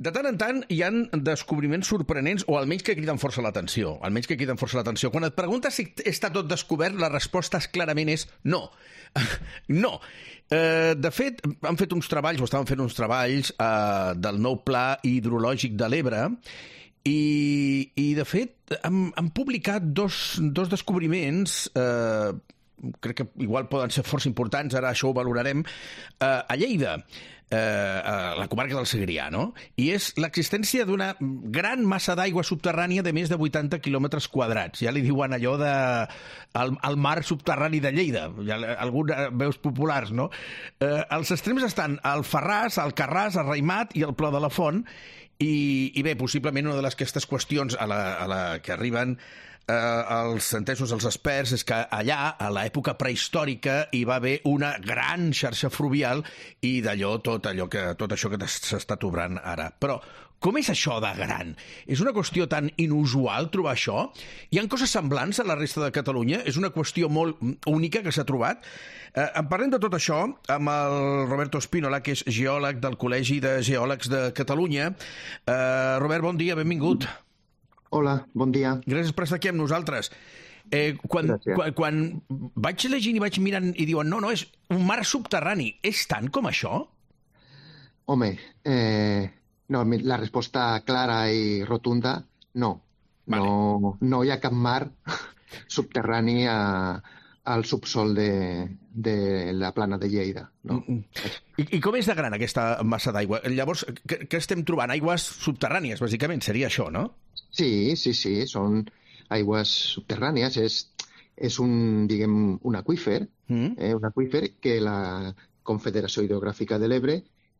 De tant en tant hi ha descobriments sorprenents, o almenys que criden força l'atenció. Quan et preguntes si està tot descobert, la resposta clarament és no. No. De fet, han fet uns treballs, o estaven fent uns treballs del nou pla hidrològic de l'Ebre, i de fet han publicat dos descobriments, crec que igual poden ser força importants, ara això ho valorarem, a Lleida, a la comarca del Segrià, no? I és l'existència d'una gran massa d'aigua subterrània de més de 80 quilòmetres quadrats. Ja li diuen allò de el mar subterrani de Lleida, algunes veus populars, no? Els extrems estan al Farràs, al Carràs, al Raimat i al Pla de la Font, i bé, possiblement una de aquestes qüestions a la que arriben els entesos, els experts, és que allà, a l'època prehistòrica, hi va haver una gran xarxa fluvial i d'allò, tot això que s'està obrant ara. Però com és això de gran? És una qüestió tan inusual trobar això? Hi ha coses semblants a la resta de Catalunya? És una qüestió molt única que s'ha trobat? En parlem de tot això amb el Roberto Spínola, que és geòleg del Col·legi de Geòlegs de Catalunya. Robert, bon dia, benvingut. Hola, bon dia. Gràcies per estar aquí amb nosaltres. Quan vaig llegint i vaig mirant i diuen no, és un mar subterrani, és tant com això? Home, no, la resposta clara i rotunda, no. Vale. No hi ha cap mar subterrani al subsol de la plana de Lleida. No. I com és de gran aquesta massa d'aigua? Llavors, què estem trobant? Aigües subterrànies, bàsicament, seria això, no? Sí, són aigües subterrànies, és un aqüífer, un aqüífer que la Confederació Hidrogràfica de l'Ebre,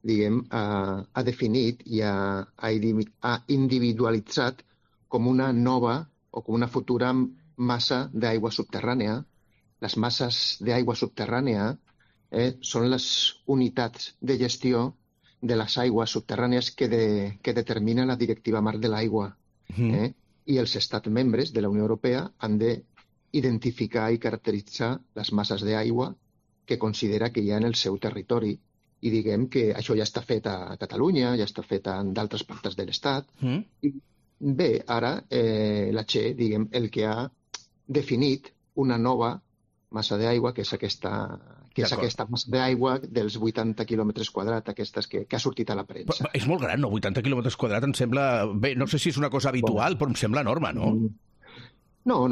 ha definit i ha individualitzat com una nova o com una futura massa d'aigua subterrània. Les masses d'aigua subterrània són les unitats de gestió de les aigües subterrànies que determina la Directiva Marc de l'Aigua. I els estats membres de la Unió Europea han d'identificar i caracteritzar les masses d'aigua que considera que hi ha en el seu territori. I diguem que això ja està fet a Catalunya, ja està fet en d'altres parts de l'Estat. I bé, ara la Che, el que ha definit una nova massa d'aigua, que és aquesta massa d'aigua dels 80 quilòmetres quadrats, aquestes que ha sortit a la premsa. És molt gran, no? 80 quilòmetres quadrats em sembla... Bé, no sé si és una cosa habitual, però em sembla enorme, no? No.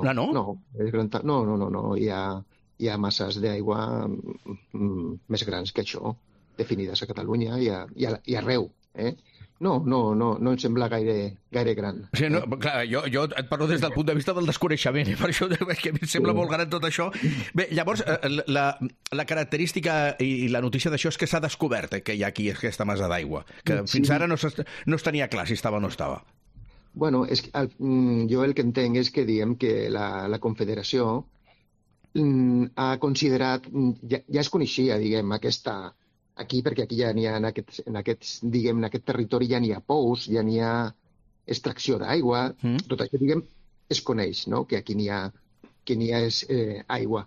No? No. Hi ha masses d'aigua més grans que això, definides a Catalunya i arreu, No em sembla gaire gran. Sí, no, clar, jo et parlo des del punt de vista del desconeixement, per això que em sembla molt gran tot això. Bé, llavors, la característica i la notícia d'això és que s'ha descobert que hi ha aquí aquesta massa d'aigua, que fins ara no es tenia clar si estava o no estava. Bueno, jo el que entenc és que diem que la Confederació ha considerat, ja es coneixia, aquí, perquè aquí ja n'hi ha, en aquest territori ja n'hi ha pous, ja n'hi ha extracció d'aigua, tot això, es coneix, no?, que aquí n'hi ha aigua.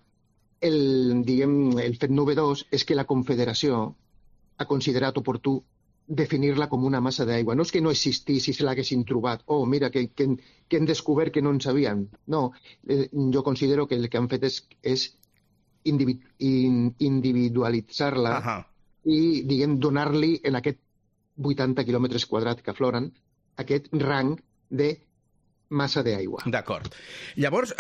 El fet novedós és que la Confederació ha considerat oportú definir-la com una massa d'aigua. No és que no existís si se l'haguessin trobat, mira, que hem descobert que no en sabíem. No, jo considero que el que han fet és individualitzar-la i, donar-li en aquest 80 quilòmetres quadrats que afloren aquest rang de massa d'aigua. D'acord. Llavors,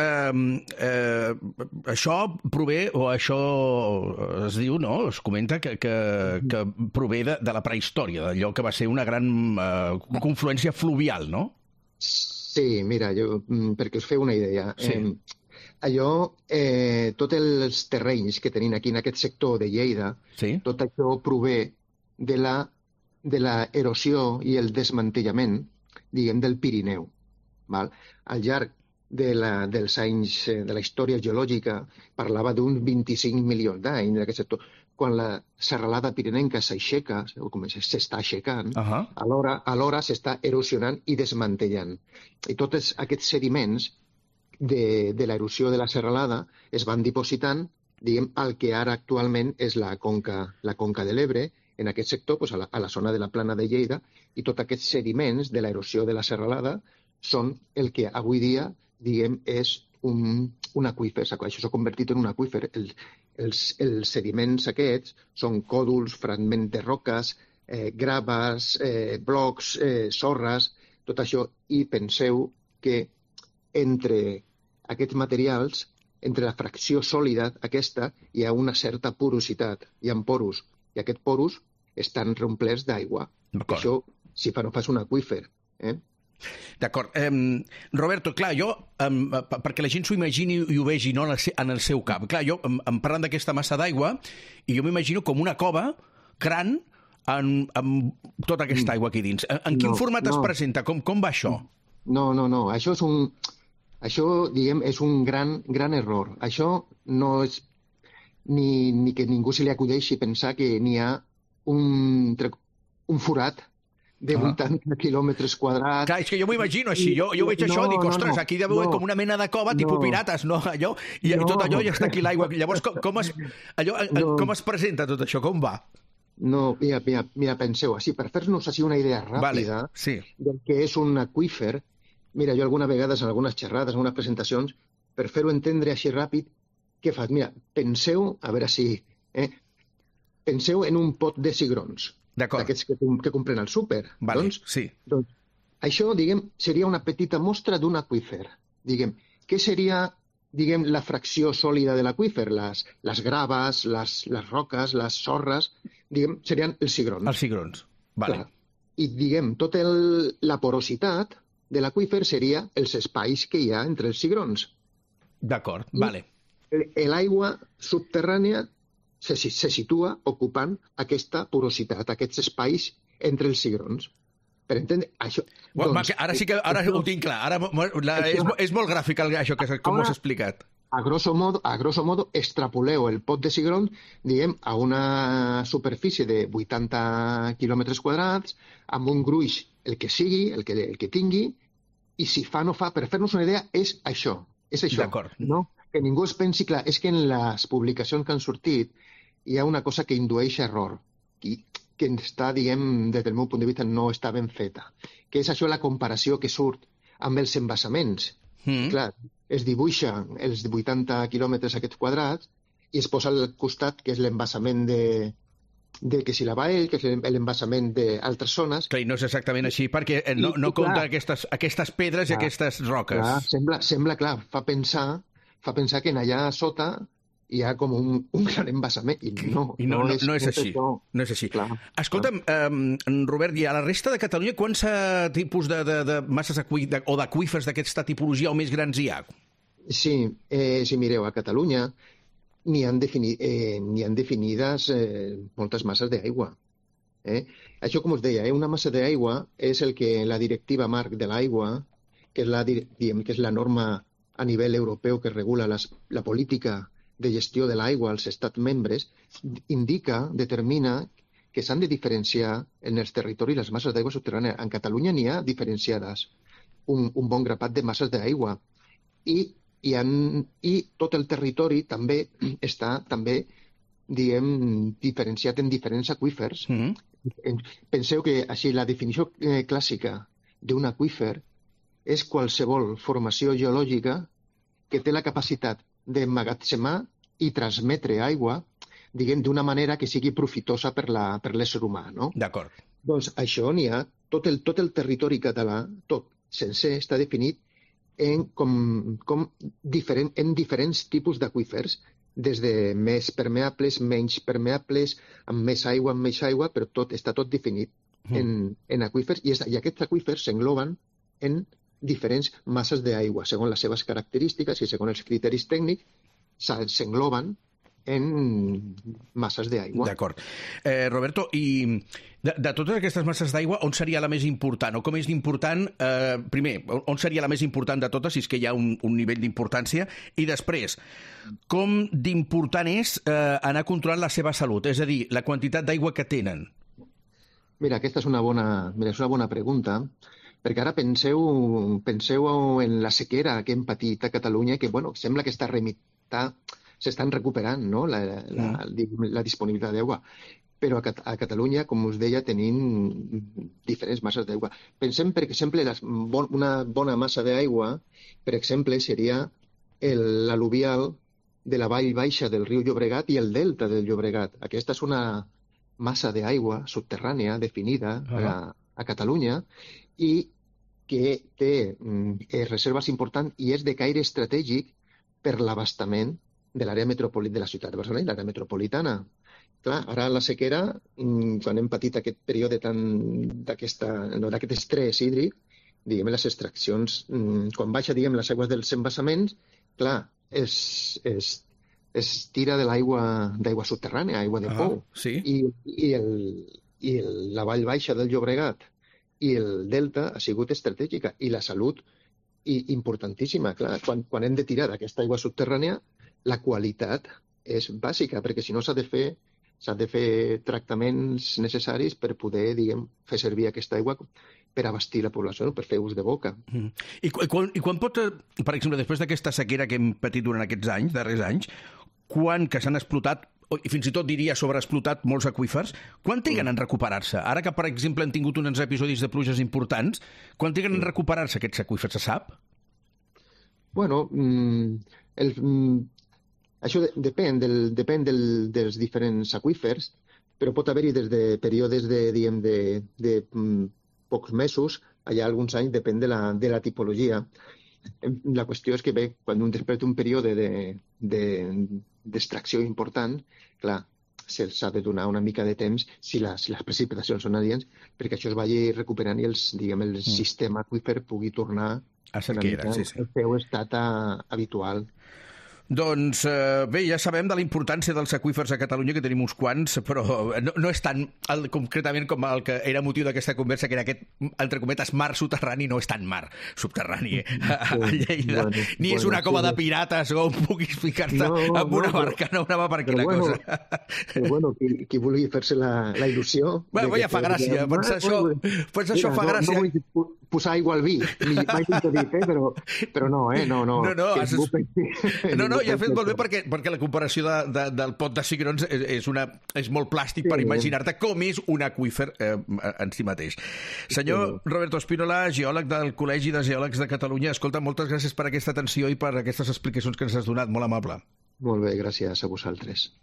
això prové, o això es diu, no?, es comenta que prové de la prehistòria, d'allò que va ser una gran confluència fluvial, no? Sí, mira, perquè us feu una idea. Sí. Tots els terrenys que tenim aquí en aquest sector de Lleida, tot això prové de l'erosió i el desmantellament, del Pirineu. Al llarg dels anys de la història geològica parlava d'uns 25 milions d'anys en aquest sector. Quan la serralada pirinenca s'aixeca, o com s'està aixecant, alhora s'està erosionant i desmantellant. I tots aquests sediments de l'erosió de la serralada es van dipositant, al que ara actualment és la conca de l'Ebre, en aquest sector, doncs a la zona de la Plana de Lleida, i tots aquests sediments de l'erosió de la serralada són el que avui dia, diguem, és un aqüífer. Això s'ha convertit en un aqüífer. Els sediments aquests són còdols, fragments de roques, graves, blocs, sorres, tot això. I penseu que entre aquests materials, entre la fracció sòlida aquesta, hi ha una certa porositat, hi ha porus, i aquests porus estan reomplerts d'aigua. Això, si no fas un aqüífer. D'acord. Roberto, clar, jo, perquè la gent s'ho imagini i ho vegi no, en el seu cap, clar, jo em parlen d'aquesta massa d'aigua i jo m'imagino com una cova gran amb tota aquesta aigua aquí dins. En quin format es presenta? Com va això? No. Això, diguem, és un gran error. Això no és ni que ningú se li acudeixi pensar que n'hi ha un forat de 80 quilòmetres quadrats. Clar, és que jo m'ho imagino així. Jo veig això i dic, ostres, aquí deu haver com una mena de cova tipus pirates, no? I tot allò ja està aquí l'aigua. Llavors, com es presenta tot això? Com va? No, mira, penseu, així, per fer-nos així una idea ràpida del que és un aqüífer, mira, jo alguna vegades en algunes xerrades, en algunes presentacions, per fer-ho entendre així ràpid, què fas? Mira, penseu, a veure si... Penseu en un pot de cigrons. D'aquests que compren al súper. Doncs això, diguem, seria una petita mostra d'un aqüífer. Diguem, què seria, diguem, la fracció sòlida de l'aqüífer? Les graves, les roques, les sorres, diguem, serien els cigrons. Els cigrons, vale. I, diguem, tota la porositat de l'aqüífer seria els espais que hi ha entre els cigrons. D'acord, vale. L'aigua subterrània se situa ocupant aquesta porositat, aquests espais entre els cigrons. Per entendre això... Ara sí que ho tinc clar. És molt gràfic això com ho has explicat. A grosso modo, extrapoleu el pot de cigrons, diguem, a una superfície de 80 quilòmetres quadrats, amb un gruix, el que sigui, el que tingui, i si fa o no fa, per fer-nos una idea, és això. És això. D'acord. No? Que ningú es pensi, clar, és que en les publicacions que han sortit hi ha una cosa que indueix error, que està, diguem, des del meu punt de vista, no està ben feta, que és això la comparació que surt amb els embassaments. Clar, es dibuixa els 80 quilòmetres aquests quadrats i es posa al costat, que és l'embassament de que si la Baell, que és l'embassament d'altres zones... Clar, i no és exactament així, perquè no compta aquestes pedres i aquestes roques. Clar, sembla, clar, fa pensar que allà sota hi ha com un gran embassament. I no és així. No és així. Escolta'm, Robert, i a la resta de Catalunya quants tipus de masses o d'aqüífers d'aquesta tipologia o més grans hi ha? Sí, si mireu, a Catalunya n'hi han definides moltes masses d'aigua. Això, com us deia, una massa d'aigua és el que la directiva marc de l'aigua, que és la norma a nivell europeu que regula la política de gestió de l'aigua als estats membres, determina que s'han de diferenciar en els territoris les masses d'aigua subterrània. En Catalunya n'hi ha diferenciades un bon grapat de masses d'aigua i tot el territori també està diguem, diferenciat en diferents aqüífers. Penseu que així la definició clàssica d'un aqüífer és qualsevol formació geològica que té la capacitat d'emmagatzemar i transmetre aigua, diguem, d'una manera que sigui profitosa per l'ésser humà, no? D'acord. Doncs això n'hi ha, tot el territori català, tot sencer, està definit en diferents tipus d'aqüífers, des de més permeables, menys permeables, amb més aigua, però està tot definit en aqüífers, i aquests aqüífers s'engloben en diferents masses d'aigua, segons les seves característiques i segons els criteris tècnics, s'engloben en masses d'aigua. D'acord. Roberto, i de totes aquestes masses d'aigua, on seria la més important? O com és important, primer, on seria la més important de totes, si és que hi ha un nivell d'importància, i després, com d'important és anar controlant la seva salut? És a dir, la quantitat d'aigua que tenen. Mira, aquesta és una bona pregunta, perquè ara penseu en la sequera que hem patit a Catalunya, que sembla que s'estan recuperant, no? la disponibilitat d'aigua. però a Catalunya, com us deia, tenim diferents masses d'aigua. Pensem, per exemple, una bona massa d'aigua, per exemple, seria l'al·luvial de la vall baixa del riu Llobregat i el delta del Llobregat. Aquesta és una massa d'aigua subterrània definida a Catalunya i que té reserves importants i és de caire estratègic per l'abastament de l'àrea metropolitana de la ciutat de Barcelona i l'àrea metropolitana. Clar, ara la sequera, quan hem patit aquest període d'aquest estrès hídric, diguem, les extraccions, quan baixa, diguem, les aigües dels embassaments, clar, es tira de d'aigua subterrània, aigua de pou. Sí. I la vall baixa del Llobregat i el delta ha sigut estratègica i la salut importantíssima. Clar, quan hem de tirar d'aquesta aigua subterrània, la qualitat és bàsica, perquè si no s'ha de fer tractaments necessaris per poder, diguem, fer servir aquesta aigua per abastir la població, per fer ús de boca. I quan pot, per exemple, després d'aquesta sequera que hem patit durant aquests anys, darrers anys, quan que s'han explotat, i fins i tot diria sobreexplotat molts aqüífers, quan triguen en recuperar-se? Ara que, per exemple, han tingut uns episodis de pluges importants, quan triguen en recuperar-se aquests aqüífers, se sap? Bueno, això depèn dels diferents aqüífers, però pot haver-hi des de períodes de pocs mesos, allà alguns anys, depèn de la tipologia. La qüestió és que quan després d'un període d'extracció important, clar, se'ls ha de donar una mica de temps si les precipitacions són adients perquè això es vagi recuperant i el sistema aqüífer pugui tornar a ser que era, sí. El seu estat habitual. Doncs bé, ja sabem de la importància dels aqüífers a Catalunya, que tenim uns quants, però no és tan concretament com el que era motiu d'aquesta conversa, que era aquest, entre cometes, mar subterrani, no és tan mar subterrani a Lleida, ni és una cova de pirates on puguis ficar-te amb una barca, no anava per aquí la cosa. Però bueno, qui vulgui fer-se la il·lusió... Bueno, ja fa gràcia, pensar això fa gràcia. No vull posar aigua al vi, mai t'ho dit, però no, No, i ha fet molt bé perquè la comparació del pot de cigrons és molt plàstic per imaginar-te com és un aqüífer en si mateix. Senyor Roberto Espínola, geòleg del Col·legi de Geòlegs de Catalunya, escolta, moltes gràcies per aquesta atenció i per aquestes explicacions que ens has donat, molt amable. Molt bé, gràcies a vosaltres.